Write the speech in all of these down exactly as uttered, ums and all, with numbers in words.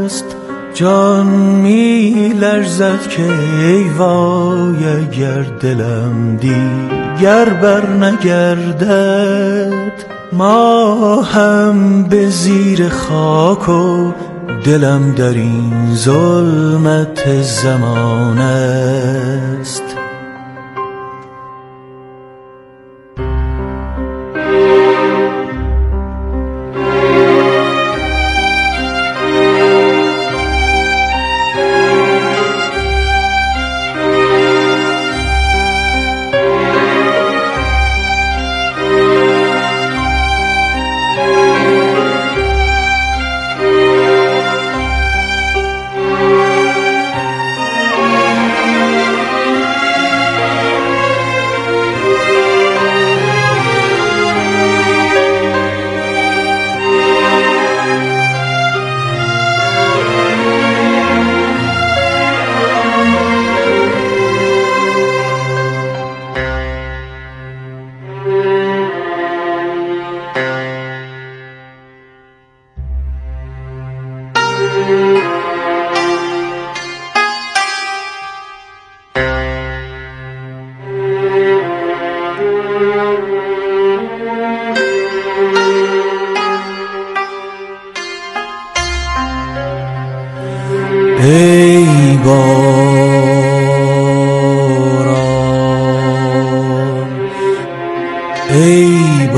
است. جان می لرزد که ای وای اگر دلم دیگر بر نگردد. ما هم به زیر خاک و دلم در این ظلمت زمان است. ای باران ای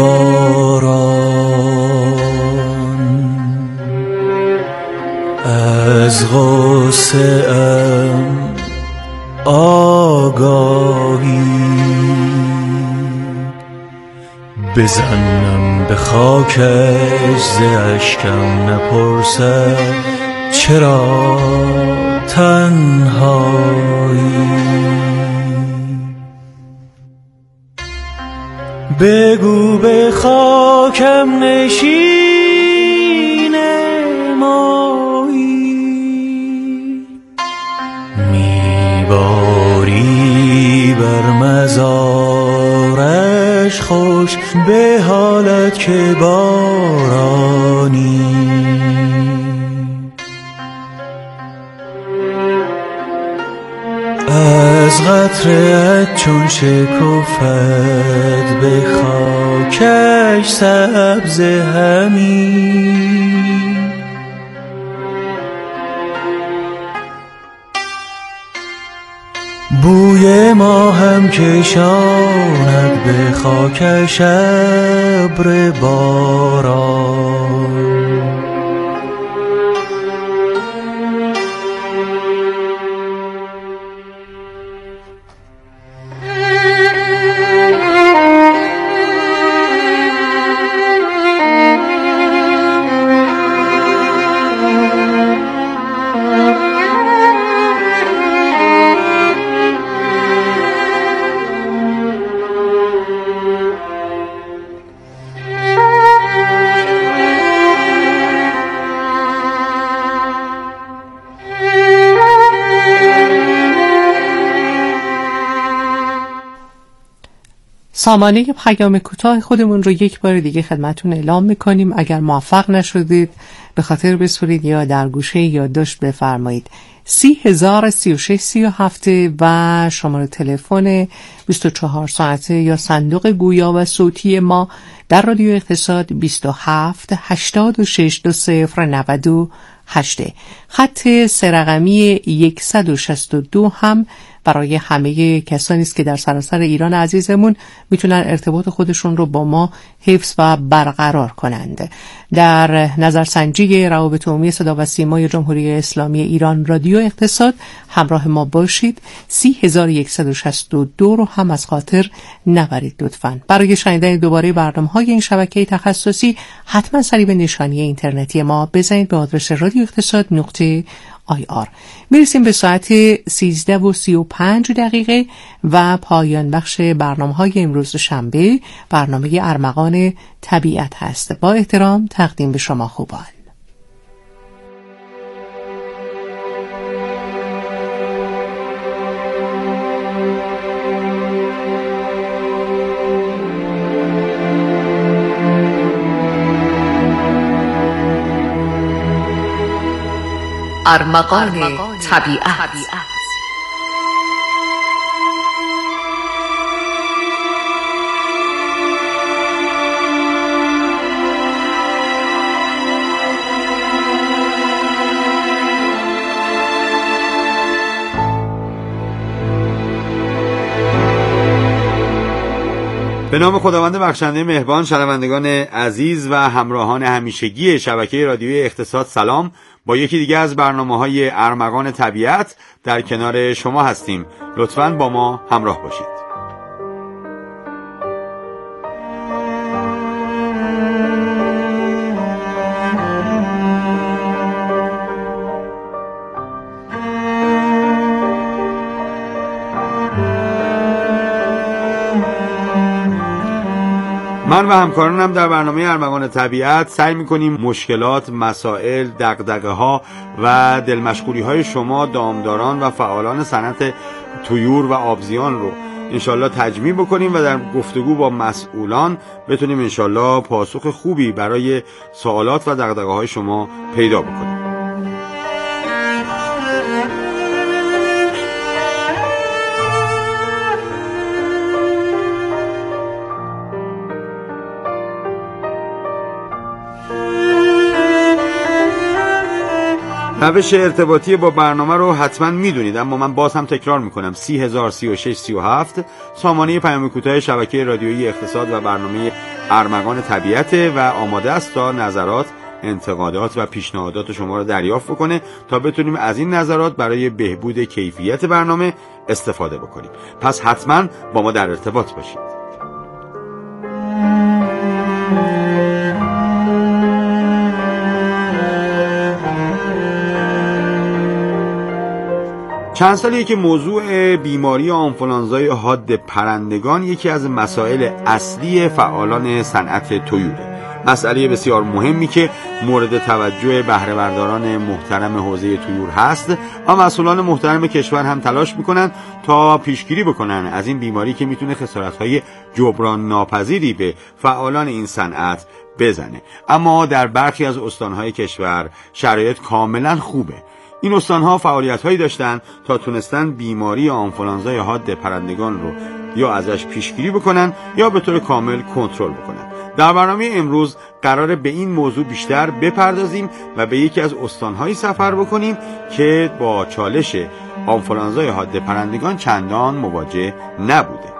باران از غصه ام آگاهی بزنم به خاکش ز اشکم نپرسد چرا تنهایی. بگو به خاکم نشین مایی میباری بر مزارش خوش به حالت که بارانی. از قطره‌ات چون شکفت به خاکش سبز همی بوی ما هم کشاند به خاکش ابر باران. سامانه پیام کوتاه خودمون رو یک بار دیگه خدمتون اعلام میکنیم. اگر موفق نشدید به خاطر بسپرید یا در گوشه یادداشت بفرمایید. سی هزار سی و شش سی و هفت و شماره تلفن بیست و چهار ساعته یا صندوق گویا و صوتی ما در رادیو اقتصاد بیست و هفت هشتاد و شش دو صفر نود و هشت. خط سه رقمی صد و شصت و دو هم برای همه کسانی است که در سراسر ایران عزیزمون میتونن ارتباط خودشون رو با ما حفظ و برقرار کنند. در نظرسنجی روابط عمومی صدا و سیمای جمهوری اسلامی ایران رادیو اقتصاد همراه ما باشید. سی هزار و صد و شصت و دو رو هم از خاطر نبرید لطفاً. برای شنیدن دوباره برنامه‌های این شبکه تخصصی حتما سری به نشانی اینترنتی ما بزنید به آدرس رادیو اقتصاد نقطه آی آر. میرسیم به ساعت سیزده و سی و پنج دقیقه و پایان بخش برنامه‌های امروز شنبه برنامه ارمغان طبیعت هست. با احترام تقدیم به شما خوبان. ارمغان طبیعت. به نام خداوند بخشنده مهربان، شنوندگان عزیز و همراهان همیشگی شبکه رادیویی اقتصاد، سلام. با یکی دیگه از برنامه‌های ارمغان طبیعت در کنار شما هستیم. لطفاً با ما همراه باشید. من و همکارانم در برنامه ارمغان طبیعت سعی می‌کنیم مشکلات، مسائل، دغدغه‌ها و دلمشغولی‌های شما دامداران و فعالان صنعت طیور و آبزیان رو انشالله تجمیع بکنیم و در گفتگو با مسئولان بتونیم انشالله پاسخ خوبی برای سوالات و دغدغه‌های شما پیدا بکنیم. روش ارتباطی با برنامه رو حتما میدونید، اما من باز هم تکرار میکنم: سی هزار سی و شش سی و هفت سامانه پیام کوتاه شبکه رادیویی اقتصاد و برنامه ارمغان طبیعت و آماده است تا نظرات، انتقادات و پیشنهادات شما رو دریافت بکنه تا بتونیم از این نظرات برای بهبود کیفیت برنامه استفاده بکنیم. پس حتما با ما در ارتباط باشید. چند سالیه که موضوع بیماری آنفولانزای حاد پرندگان یکی از مسائل اصلی فعالان صنعت طیوره. مسئله بسیار مهمی که مورد توجه بهره برداران محترم حوزه طیور هست و مسئولان محترم کشور هم تلاش میکنن تا پیشگیری بکنن از این بیماری که میتونه خسارت‌های جبران ناپذیری به فعالان این صنعت بزنه. اما در برخی از استانهای کشور شرایط کاملا خوبه. این استانها فعالیت‌هایی داشتن تا تونستن بیماری آنفولانزای حاد پرندگان رو یا ازش پیشگیری بکنن یا به طور کامل کنترل بکنن. در برنامه امروز قراره به این موضوع بیشتر بپردازیم و به یکی از استانهایی سفر بکنیم که با چالش آنفولانزای حاد پرندگان چندان مواجه نبوده.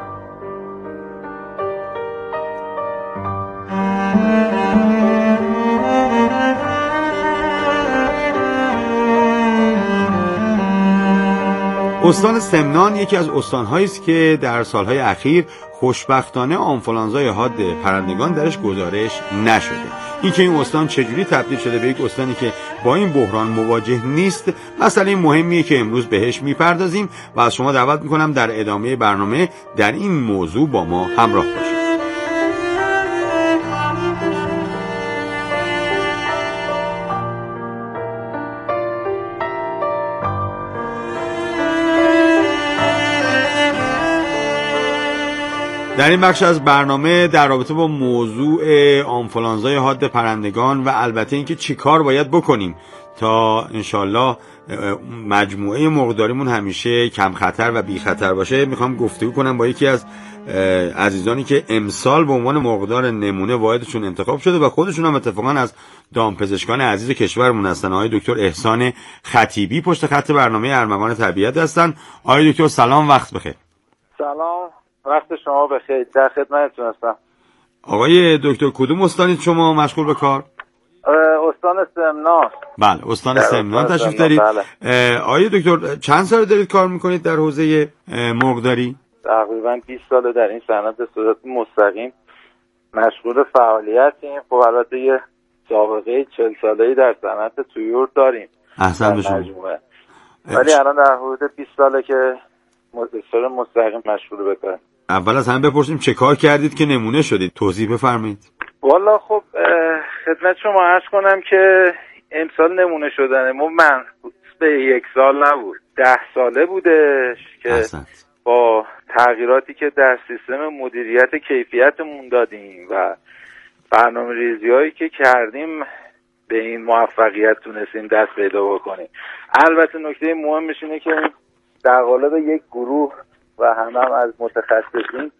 استان سمنان یکی از استان‌هایی است که در سالهای اخیر خوشبختانه آنفولانزای حاد پرندگان درش گزارش نشده. این که این استان چجوری تبدیل شده به یک استانی که با این بحران مواجه نیست، مسئله مهمیه که امروز بهش میپردازیم و از شما دعوت میکنم در ادامه برنامه در این موضوع با ما همراه باشید. در این بخش از برنامه در رابطه با موضوع آنفولانزای حاد پرندگان و البته اینکه چی کار باید بکنیم تا انشالله مجموعه مرغداریمون همیشه کم خطر و بی خطر باشه میخوام گفتگو کنم با یکی از عزیزانی که امسال به عنوان مرغدار نمونه واحدشون انتخاب شده و خودشون هم اتفاقا از دامپزشکان عزیز کشورمون هستن. آقای دکتر احسان خطیبی پشت خط برنامه ارمغان طبیعت هستن. آقای دکتر سلام، وقت بخیر. سلام، وقت شما بخیر. در خدمتتون هستم. آقای دکتر کدوم استانید شما مشغول به کار؟ استان سمنان. بله، استان سمنان تشریف دارید. بله. آقای دکتر چند سال دارید کار میکنید در حوزه مرغداری؟ تقریبا بیست سال در این صنعت به صورت مستقیم مشغول فعالیتیم. خب البته یه سابقه چهل ساله‌ای در صنعت طیور داریم. احسن به شما. ولی الان در حدود بیست ساله که مستقیم مستقیم مشغول به کار. اول از همه بپرسیم چه کار کردید که نمونه شدید؟ توضیح بفرمایید. والا خب خدمت شما عرض کنم که امسال نمونه شدن ما من به یک سال نبود، ده ساله بودش که احسن. با تغییراتی که در سیستم مدیریت کیفیتمون دادیم و برنامه ریزی هایی که کردیم به این موفقیت تونستیم دست پیدا بکنیم. البته نکته مهمش اینه که در قالب یک گروه و همه هم از متخصصین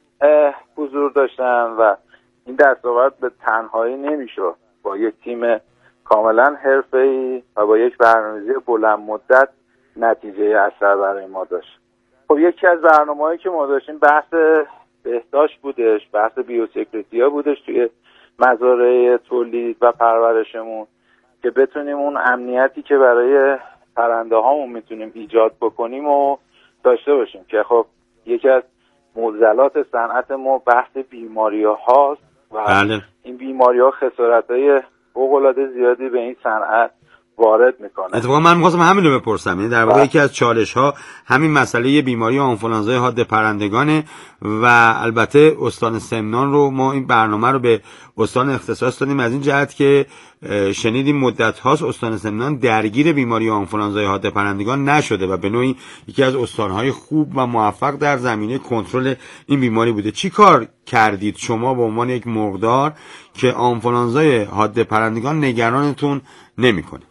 حضور داشتن و این دستاورد به تنهایی نمیشه، با یک تیم کاملا حرفه‌ای و با یک برنامه‌ریزی بلند مدت نتیجه اثر برای ما داشت. خب یکی از برنامه‌هایی که ما داشتیم بحث بهداشت بودش، بحث بیوسکیوریتی بودش توی مزارع تولید و پرورشمون، که بتونیم اون امنیتی که برای پرنده هامون میتونیم ایجاد بکنیم و داشته باشیم، که خب یکی از معضلات صنعت ما بحث بیماری هاست و بله. این بیماری ها خسارت های فوق‌العاده زیادی به این صنعت وارد میکنه. اتفاقا من می‌خواستم همین رو بپرسم، یعنی در واقع یکی از چالش ها همین مسئله بیماری آنفولانزای حاد پرندگانه و البته استان سمنان رو ما این برنامه رو به استان اختصاص دادیم از این جهت که شنیدیم مدت هاست استان سمنان درگیر بیماری آنفولانزای حاد پرندگان نشده و به نوعی یکی از استانهای خوب و موفق در زمینه کنترل این بیماری بوده. چی کار کردید شما به عنوان یک مرغدار که آنفولانزای حاد پرندگان نگرانتون نمی‌کنه؟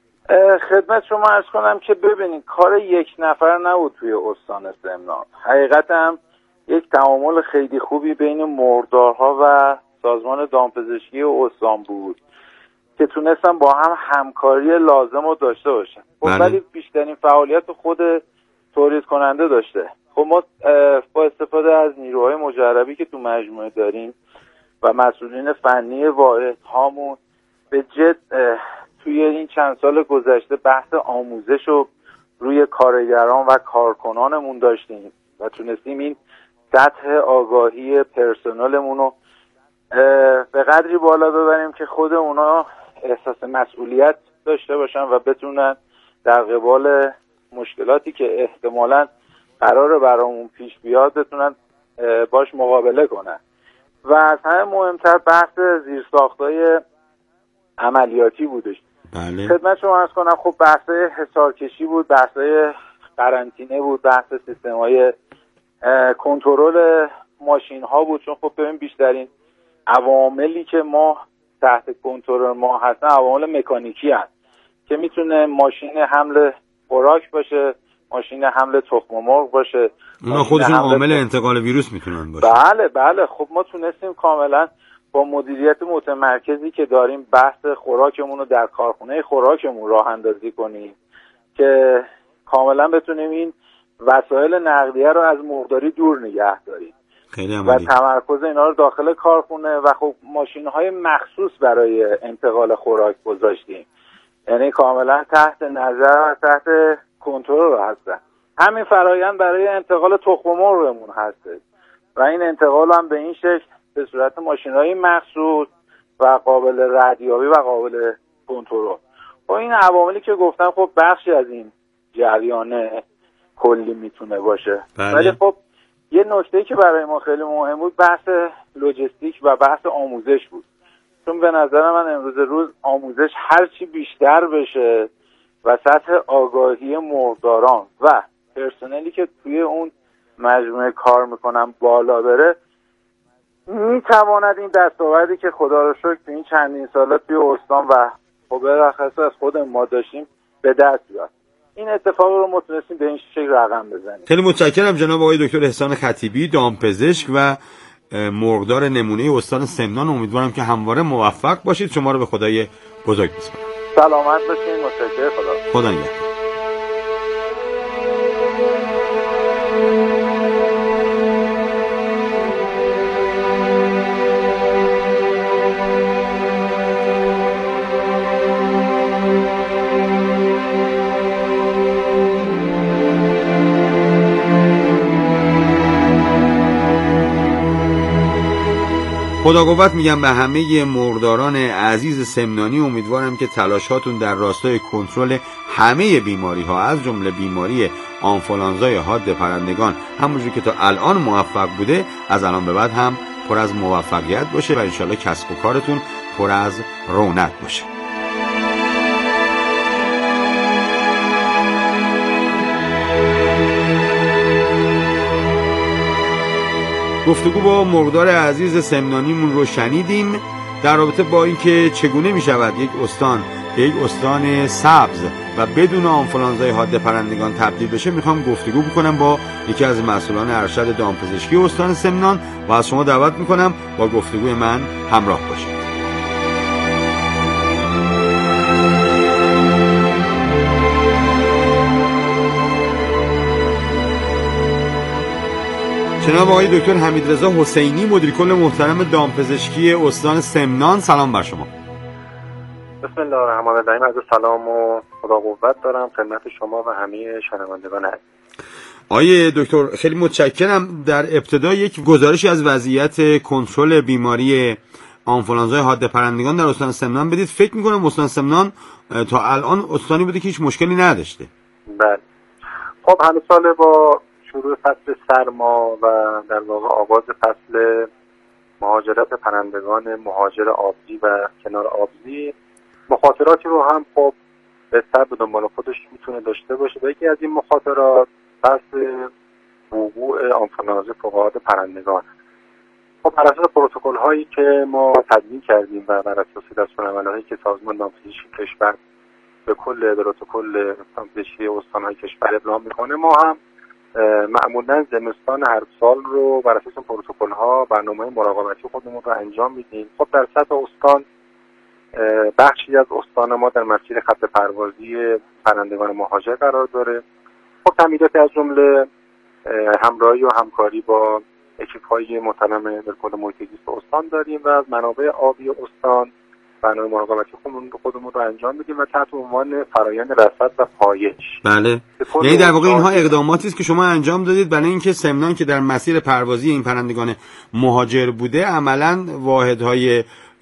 خدمت شما عرض کنم که ببینید کار یک نفر نبود توی استان سمنان. حقیقت هم یک تعامل خیلی خوبی بین مرغدارها و سازمان دامپزشکی استان بود که تونستن با هم همکاری لازم رو داشته باشن. خب ولی بیشترین فعالیت خود تولید کننده داشته. خب ما با استفاده از نیروهای مجربی که تو مجموعه داریم و مسئولین فنی واحد هامون به جد توی این چند سال گذشته بحث آموزش رو روی کارگران و کارکنانمون داشتیم و تونستیم این سطح آگاهی پرسنلمون رو به قدری بالا ببریم که خود اونا احساس مسئولیت داشته باشن و بتونن در قبال مشکلاتی که احتمالاً قراره برامون پیش بیاد بتونن باش مقابله کنن. و از همه مهمتر بحث زیرساختای عملیاتی بودش. بله. خدمت شما عرض کنم خب بحثای حصارکشی بود، بحثای قرنطینه بود، بحث سیستم‌های کنترل ماشین ها بود، چون خب ببین بیشترین عواملی که ما تحت کنترل ما هستن عوامل مکانیکی هست که میتونه ماشین حمل خوراک باشه، ماشین حمل تخم مرغ باشه، اونا خودشون عامل انتقال ویروس میتونن باشه. بله بله. خب ما تونستیم کاملا با مدیریت متمرکزی که داریم بحث خوراکمون رو در کارخونه خوراکمون راه اندازی کنیم که کاملا بتونیم این وسایل نقلیه رو از مرغداری دور نگه داریم و تمرکز اینا رو داخل کارخونه و خب ماشین‌های مخصوص برای انتقال خوراک گذاشتیم، یعنی کاملا تحت نظر و تحت کنترل هستن. همین فرایند برای انتقال تخم مرغمون هست و این انتقال هم به این شکل به صورت ماشین‌های مخصوص و قابل ردیابی و قابل کنترل. خب این عواملی که گفتم خب بخشی از این جریان کلی میتونه باشه. بله. ولی خب یه نکته‌ای که برای ما خیلی مهم بود بحث لوجستیک و بحث آموزش بود، چون به نظر من امروز روز آموزش هرچی بیشتر بشه و سطح آگاهی مرغداران و پرسنلی که توی اون مجموعه کار میکنن بالا بره، میتواند این دستاوردی که خدا رو شکر تو این چندین ساله توی استان و خب بالاخره از خود ما داشتیم به دست بیاد. این اتفاق رو ما تونستیم به این شکل رقم بزنیم. خیلی متشکرم جناب آقای دکتر احسان خطیبی، دامپزشک و مرغدار نمونه استان سمنان. امیدوارم که همواره موفق باشید. شما رو به خدای بزرگ میسپارم. سلامت باشین. متشکرم. خدا خدا نگهدار. خدا قوت میگم به همه مرغداران عزیز سمنانی. امیدوارم که تلاشاتون در راستای کنترل همه بیماری ها از جمله بیماری آنفولانزای حاد پرندگان همونجوری که تا الان موفق بوده از الان به بعد هم پر از موفقیت باشه و انشالله کسب و کارتون پر از رونق باشه. گفتگو با مرغدار عزیز سمنانیمون رو شنیدیم. در رابطه با اینکه چگونه می شود یک استان به یک استان سبز و بدون آنفولانزای حاد پرندگان تبدیل بشه، میخوام گفتگو بکنم با یکی از مسئولان ارشد دامپزشکی استان سمنان و از شما دعوت میکنم با گفتگوی من همراه باشید. جناب آقای دکتر حمیدرضا حسینی، مدیر کل محترم دامپزشکی استان سمنان، سلام بر شما. بسم الله الرحمن الرحیم. از سلام و خدا قوت دارم خدمت شما و همه شنوندگان عزیز. آقای دکتر خیلی متشکرم. در ابتدا یک گزارشی از وضعیت کنترل بیماری آنفولانزای حاد پرندگان در استان سمنان بدید. فکر می‌کنم استان سمنان تا الان استانی بوده که هیچ مشکلی نداشته. بله. خب هر سال با شروع فصل سرما و در واقع آغاز فصل مهاجرت پرندگان مهاجر آبزی و کنار آبزی، مخاطراتی رو هم خب بهتر به دنبال خودش میتونه داشته باشه. و یکی از این مخاطرات فصل وقوع آنفولانزای فوق‌العاده پرندگان. خب بر اساس پروتکل هایی که ما تدوین کردیم و بر اساس دستورالعمل‌هایی که سازمان دامپزشکی کشور به کل پروتکل دامپزشکی استان‌های کشور ابلاغ میکنه، ما هم معمولا زمستان هر سال رو بر اساس پروتکل ها برنامه مراقبتی خودمون رو انجام میدیم. خب در سطح استان بخشی از استان ما در مسیر خط پروازی پرندگان مهاجر قرار داره. خب تمهیدات از جمله همراهی و همکاری با اکیپ‌های محترم در کل محیط زیست استان داریم و از منابع آبی استان برنامه مراقبتی خودمون رو خودمون رو انجام میدیم و تحت عنوان فرآیند رصد و پایش. بله. یعنی در واقع اینها اقداماتی است که شما انجام دادید برای اینکه سمنان که در مسیر پروازی این پرندگان مهاجر بوده، عملاً واحدهای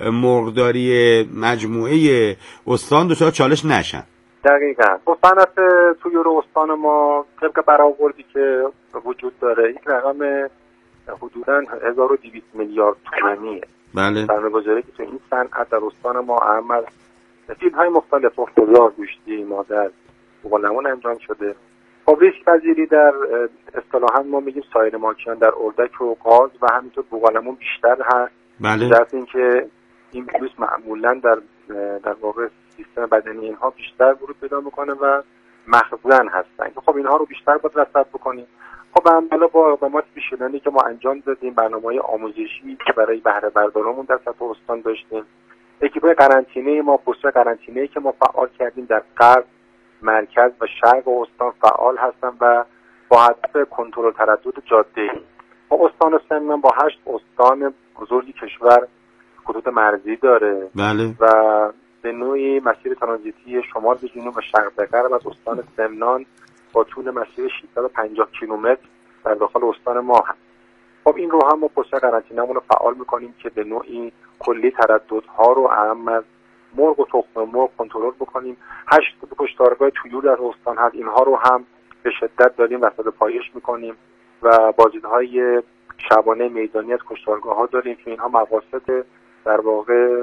مرغداری مجموعه استان دچار چالش نشن. دقیقاً. خب صنعت طیور استان ما طبق برآوردی که وجود داره یک رقم حدوداً هزار و دویست میلیارد تومانیه. بله. سرمایه‌گذاری که تو این صنعت در استان ما عمل فیلدهای مختلف اختزار، گوشتی، مادر، بوقلمون انجام شده. خب ریسک پذیری در اصطلاحاً ما میگیم سایر ماکیان در اردک و قاز و همینطور بوقلمون بیشتر هست. بله. در اینکه این ویروس معمولاً در در واقع سیستم بدنی اینها بیشتر ورود پیدا میکنه و مخزن هستن که خب اینها رو بیشتر باید رصد بکنیم. خب عملا با اقدامات پیش‌گیری که ما انجام دادیم، برنامه‌های آموزشی که برای بهره بردارامون در سطح استان داشتیم، اکیپ‌های قرنطینه ما، پست‌های قرنطینه‌ای که ما فعال کردیم در غرب، مرکز و شرق استان فعال هستن و با هدف کنترل تردد جاده‌ای. ما استان سمنان با هشت استان بزرگی کشور خطوط مرزی داره. بله. و به نوعی مسیر ترانزیتی شمال به جنوب و شرق به غرب از استان سمنان با طول مسیر ششصد و پنجاه کیلومتر در داخل استان ما هست. خب این رو هم ما پست قرنطینه‌مون رو فعال می‌کنیم که به نوعی کلی ترددها رو اهم از مرغ و تخم مرغ کنترل بکنیم. هشت کشتارگاه طیور در استان هست، اینها رو هم به شدت داریم رصد پایش می‌کنیم و بازدیدهای شبانه میدانی از کشتارگاه‌ها داریم که اینها مقاصد در واقع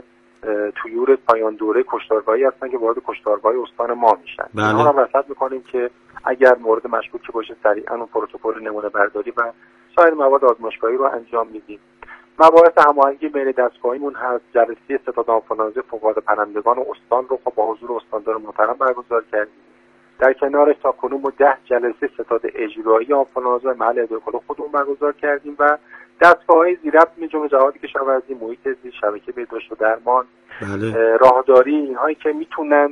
طیور پایان دوره کشتارگاهی هستن که وارد کشتارگاه استان ما میشن. بله. اینها رو رصد می‌کنیم که اگر مورد مشکوکی باشه سریعا اون پروتکل نمونه برداری و سایر مواد آزمایشگاهی رو انجام میدیم. مباحث هماهنگی بین دستگاهیمون هست. جلسه ستاد آنفولانزای فوق‌العاده پرندگان استان رو خب با حضور استاندار محترم برگزار کردیم. در کنارش تا کنون ما ده جلسه ستاد اجرایی آنفولانزا محل اداره خودمون برگزار کردیم و دستگاه‌های زیربط جمله جهادی کشاورزی، محیط زیست، شبکه بهداشت و درمان، بله. راهداری، اینهایی که میتونن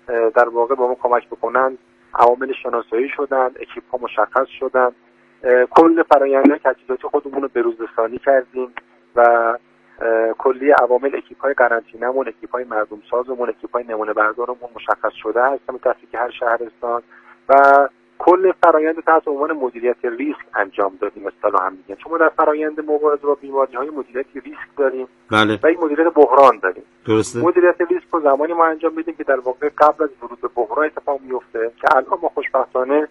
در واقع با ما کمک بکنن عوامل شناسایی شدن، اکیپ‌ها مشخص شدن، کل فرآیندهای تجهیزاتی خودمون رو بروزرسانی کردیم و کلی عوامل اکیپ‌های قرنطینه‌مون، اکیپ‌های مردم سازمون، اکیپ‌های نمونه بردارمون مشخص شده هست به تفکیک هر شهرستان و کل فرآیند تحت عنوان مدیریت ریسک انجام دادیم. اصطلاحاً میگن چون ما در فرآیند مبارزه با بیماری‌های مدیریت ریسک داریم. بله. و یک مدیریت بحران داریم. درسته. مدیریت ریسک رو زمانی ما انجام میدیم که در واقع قبل از ورود به بحران اتفاق میفته که الان ما خوشبختانه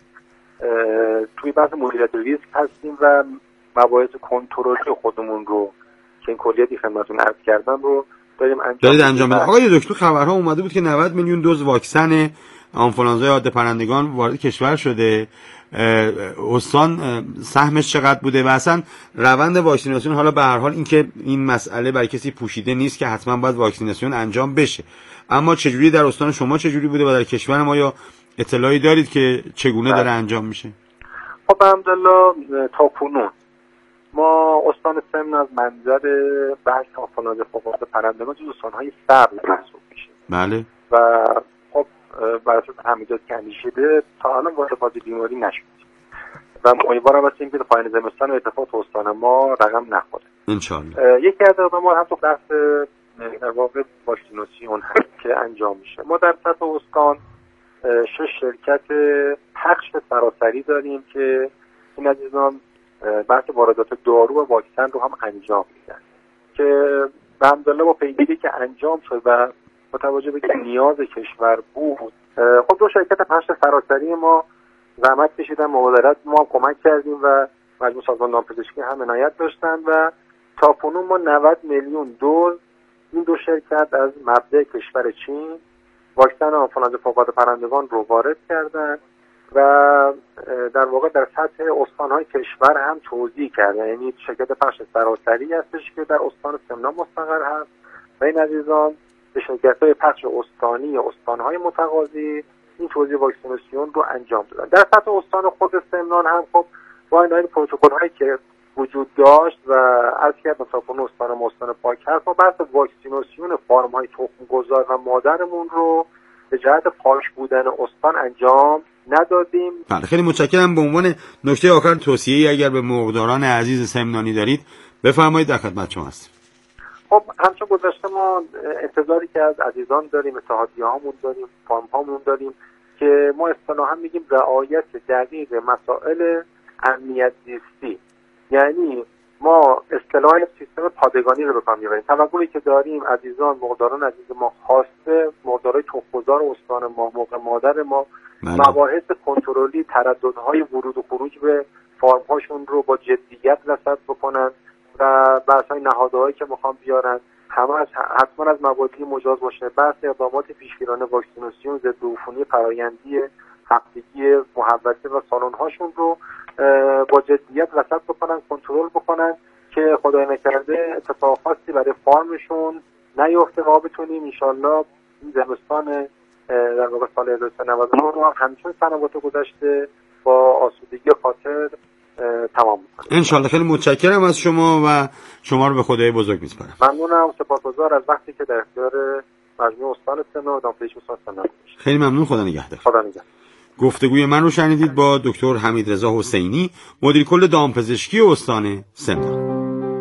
توی بحث مدیریت ریسک هستیم و مباحث کنترلی خودمون رو که این کلیاتی خدمتتون عرض کردم رو داریم انجام دارید انجام میدید. آقای دکتر خبرها اومده بود که نود میلیون دوز واکسن آنفولانزای حاد پرندگان وارد کشور شده استان سهمش چقدر بوده و اصلا روند واکسیناسیون. حالا به هر حال اینکه این مسئله برای کسی پوشیده نیست که حتما باید واکسیناسیون انجام بشه، اما چجوری در استان شما چجوری بوده و در کشور ما یا اطلاعی دارید که چگونه داره انجام میشه؟ خب الحمدلله تا کنون ما استان سمن از منظر بحث آنفولانزا فوق‌العاده پرندگان جز استان‌های سبز محسوب میشه. بله. و خب بر اساس تحمیلات که اندیشیده تا الان وارد فاز بیماری نشد و امیدوارم هستیم که پایان زمستان اتفاق تو استان ما رقم نخوره انشالله. یکی از اقدامات هم تو بحث در واقع واکسیناسیون هست که انجام میشه. ما در سطح استان شش شرکت پخش سراسری داریم که این عزیزان بحث واردات دارو و واکسن رو هم انجام میدن که الحمدلله با پیگیری که انجام شد و با توجه به نیاز کشور بود، خب دو شرکت پخش سراسری ما زحمت کشیدن، مبادرت ما کمک کردیم و مجموع سازمان دامپزشکی هم عنایت داشتن و تا کنون ما نود میلیون دوز این دو شرکت از مبدأ کشور چین واکسن آنفولانزا فوق‌العاده پرندگان رو وارد کردن و در واقع در سطح استان‌های کشور هم توزیع کردن. یعنی شرکت پخش سراسری هستش که در استان سمنان مستقر هست و این عزیزان به شرکت‌های پخش استانی و استان‌های متقاضی این توزیع واکسیناسیون رو انجام دادن. در سطح استان خود سمنان هم خب با این پروتکل‌هایی که وجود داشت و از که متافون استان ما استان پاک هست و بحث واکسیناسیون فارم‌های تخم‌گذار و مادرمون رو به جهت پاک بودن استان انجام ندادیم. بله خیلی متشکرم. به عنوان نکته آخر توصیه‌ای اگر به مرغداران عزیز سمنانی دارید بفرمایید، در خدمت شما هستیم. خب همچون گذشته ما انتظاری که از عزیزان داریم، اتحادیه‌هامون داریم، فارم‌هامون داریم که ما اصطلاحاً میگیم رعایت دقیق مسائل امنیت زیستی، یعنی ما اصطلاح سیستم پادگانی رو به کار می‌بریم. توقعی که داریم عزیزان مرغداران عزیز ما خواسته مرغدارای تخم‌گذار استان ما، موقع مادر ما، مباحث کنترلی ترددهای ورود و خروج به فارم‌هاشون رو با جدیت رصد بکنن و بحث‌های نهادهایی که میخوان بیارن همه از حتما از مبادی مجاز باشه. بحث اقدامات پیشگیرانه واکسیناسیون ضد عفونی فرآیندی هفتگی محوطه و سالن‌هاشون رو با جدیت رصد بکنن، کنترل بکنن که خدای نکرده اتفاق خاصی برای فارمشون نیفته و بتونیم انشالله این زمستان در واقع سال هزار و سیصد و نود و نه رو همچون سنوات گذشته با آسودگی خاطر تمام می‌کنیم انشالله. خیلی متشکرم از شما و شما رو به خدای بزرگ می‌سپارم. ممنونم، سپاسگزار از وقتی که در اختیار مجموع استان سمنان و دامپزشکی استان سمنان گذاشتید. خیلی ممنون، خدا نگهدار. خدا نگهدار. گفتگوی من رو شنیدید با دکتر حمیدرضا حسینی، مدیر کل دامپزشکی استان سمنان.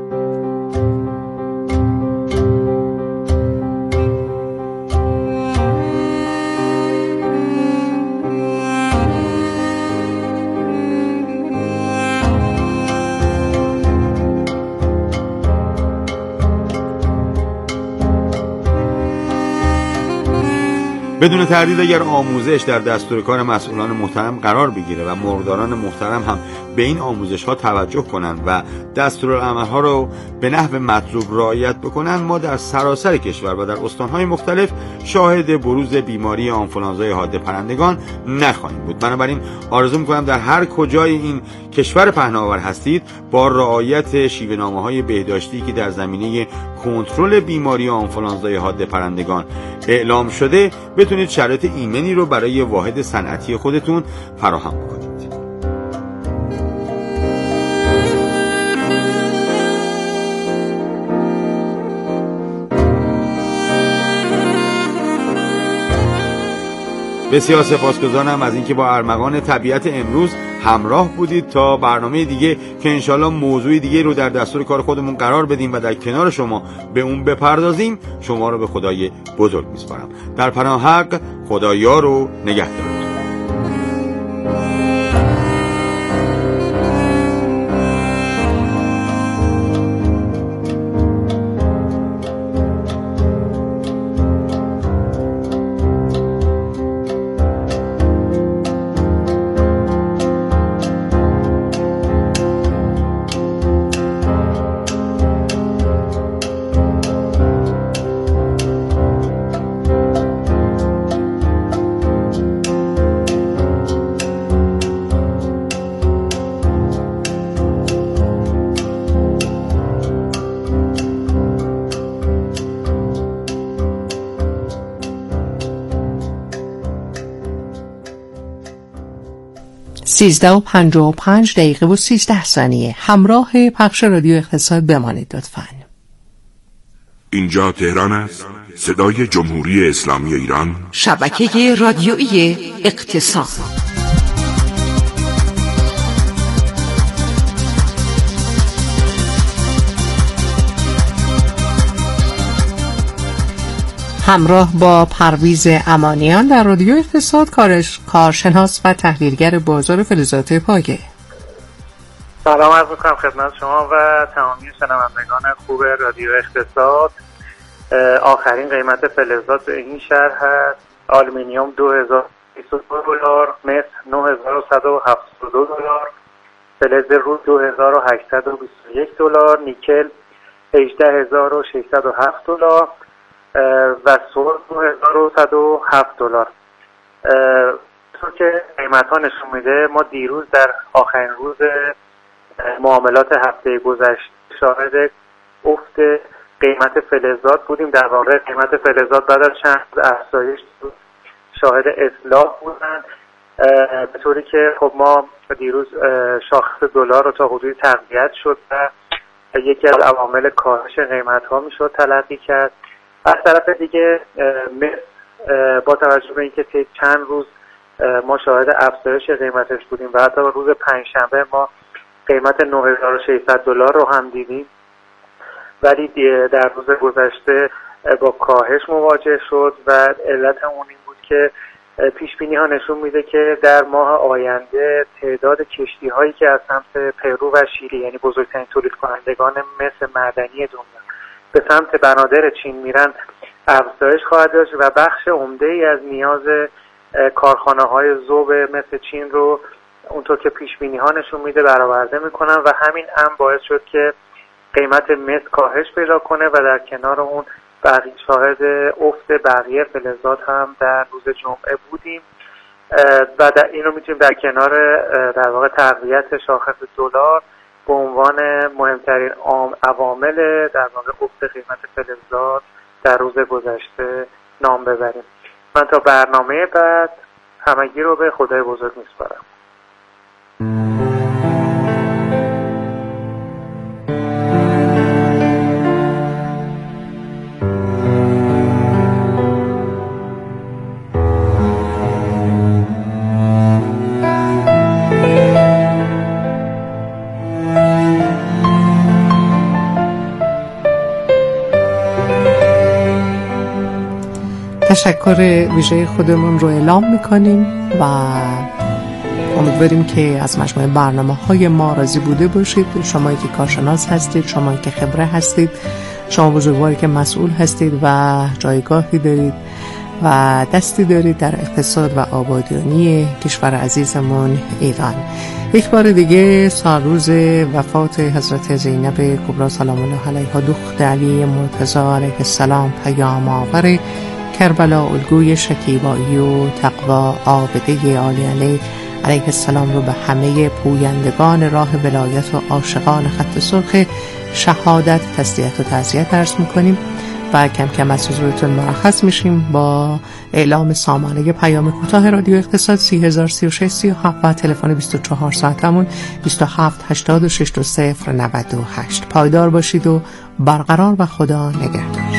بدون تردید اگر آموزش در دستور کار مسئولان محترم قرار بگیره و مرغداران محترم هم به این آموزش ها توجه کنند و دستورالعمل ها رو به نحو مطلوب رعایت بکنند، ما در سراسر کشور و در استانهای مختلف شاهد بروز بیماری آنفولانزای حاده پرندگان نخواهیم بود. بنابراین آرزو می‌کنم در هر کجای این کشور پهناور هستید با رعایت شیوه‌نامه‌های بهداشتی که در زمینه کنترل بیماری آنفولانزای حاده پرندگان اعلام شده بتونید شرایط ایمنی رو برای واحد صنعتی خودتون فراهم بکنید. بسیار سپاسگزارم از اینکه با ارمغان طبیعت امروز همراه بودید. تا برنامه دیگه که انشالله موضوع دیگه رو در دستور کار خودمون قرار بدیم و در کنار شما به اون بپردازیم، شما رو به خدای بزرگ میسپارم. در پناه حق، خدایا رو نگهدار. سیزده و پنجاه و پنج دقیقه و سیزده ثانیه. همراه پخش رادیو اقتصاد بمانید لطفاً. اینجا تهران است، صدای جمهوری اسلامی ایران، شبکه رادیویی اقتصاد. همراه با پرویز امانیان در رادیو اقتصاد، کارش کارشناس و تحلیلگر بازار فلزات پایه. سلام عرض می‌کنم خدمت شما و تمامی شنوندگان خوب رادیو اقتصاد. آخرین قیمت فلزات به این شهر هست: آلومینیوم دو هزار و بیست و دو دلار، مس نه هزار و صد و هفتاد و دو دلار، فلز رود دو هزار و هشتصد و بیست و یک دلار، نیکل هجده هزار و ششصد و هفت دلار و سرب دو هزار و صد و هفت دلار. طور که قیمت ها نشون میده، ما دیروز در آخرین روز معاملات هفته گذشته شاهد افت قیمت فلزات بودیم. در واقع قیمت فلزات بعد از چند افزایش شاهد اصلاح بودن، به طوری که خب ما دیروز شاخص دلار رو تا حدودی تقویت شد و یکی از عوامل کاهش قیمت ها میشد تلقی کرد. از طرف دیگه مس با توجه به اینکه طی چند روز ما شاهد افزایش قیمتش بودیم و حتی روز پنجشنبه ما قیمت نه هزار و ششصد دلار رو هم دیدیم، ولی در روز گذشته با کاهش مواجه شد و علت اون این بود که پیش بینی ها نشون میده که در ماه آینده تعداد کشتی هایی که از سمت پرو و شیلی، یعنی بزرگترین تولید کنندگان مس معدنی دنیا، به سمت بنادر چین میرن افزایش خواهد داشت و بخش عمده ای از نیاز کارخانه های ذوب مثل چین رو اونطور که پیش بینی ها نشون میده برآورده میکنن و همین هم باعث شد که قیمت مس کاهش پیدا کنه و در کنار اون بقیه شاهد افت بقیه فلزات هم در روز جمعه بودیم و در اینو میتونیم در کنار در واقع تقویت شاخص دلار به عنوان مهمترین عوامل در واقع افت قیمت فلزات در روز گذشته نام ببریم. من تا برنامه بعد همگی رو به خدای بزرگ میسپارم. تشکر ویژه خودمون رو اعلام میکنیم و امیدواریم که از مجموعه برنامه‌های ما راضی بوده باشید. شمایی که کارشناس هستید، شمایی که خبره هستید، شما بزرگواری که مسئول هستید و جایگاهی دارید و دستی دارید در اقتصاد و آبادانی کشور عزیزمون ایران. یک بار دیگه سال روز وفات حضرت زینب کبری سلام الله علیها، دختر علی مرتضی علیه السلام، پیام آور کربلا، الگوی شکیبایی و تقوا، عابده عالی علی علیه السلام رو به همه پویندگان راه ولایت و عاشقان خط سرخ شهادت تسلیت و تعزیت عرض میکنیم و کم کم از حضورتون مرخص میشیم با اعلام سامانه پیام کوتاه رادیو اقتصاد سی هزار سی و شش سی و هفت و تلفن بیست و چهار ساعتمون بیست و هفت هشتاد و شش صفر نود و هشت. پایدار باشید و برقرار و خدا نگهدار.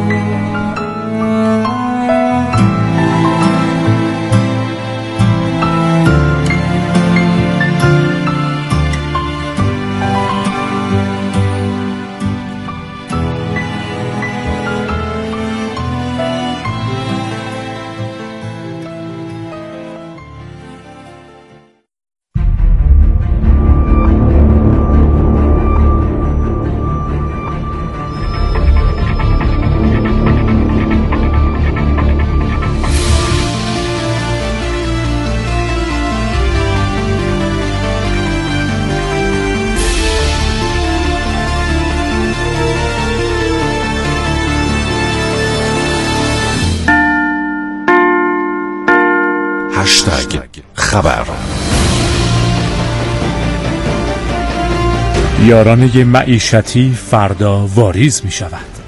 خبر. یارانه معیشتی فردا واریز می شود.